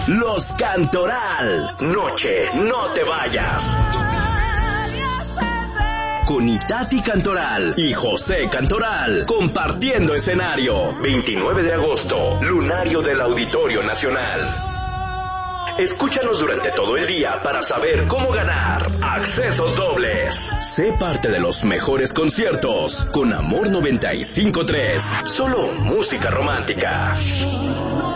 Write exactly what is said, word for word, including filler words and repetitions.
Los Cantoral. Noche, no te vayas. Con Itati Cantoral y José Cantoral, compartiendo escenario. veintinueve de agosto, Lunario del Auditorio Nacional. Escúchanos durante todo el día para saber cómo ganar accesos dobles. Sé parte de los mejores conciertos con Amor noventa y cinco punto tres. Solo música romántica.